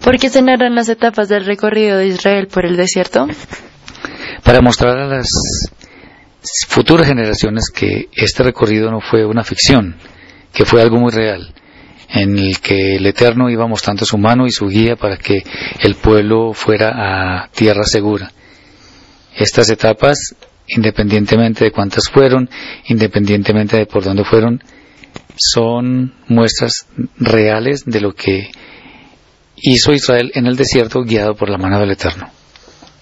¿Por qué se narran las etapas del recorrido de Israel por el desierto? Para mostrar a las futuras generaciones que este recorrido no fue una ficción, que fue algo muy real, en el que el Eterno iba mostrando su mano y su guía para que el pueblo fuera a tierra segura. Estas etapas, independientemente de cuántas fueron, independientemente de por dónde fueron, son muestras reales de lo que hizo Israel en el desierto guiado por la mano del Eterno.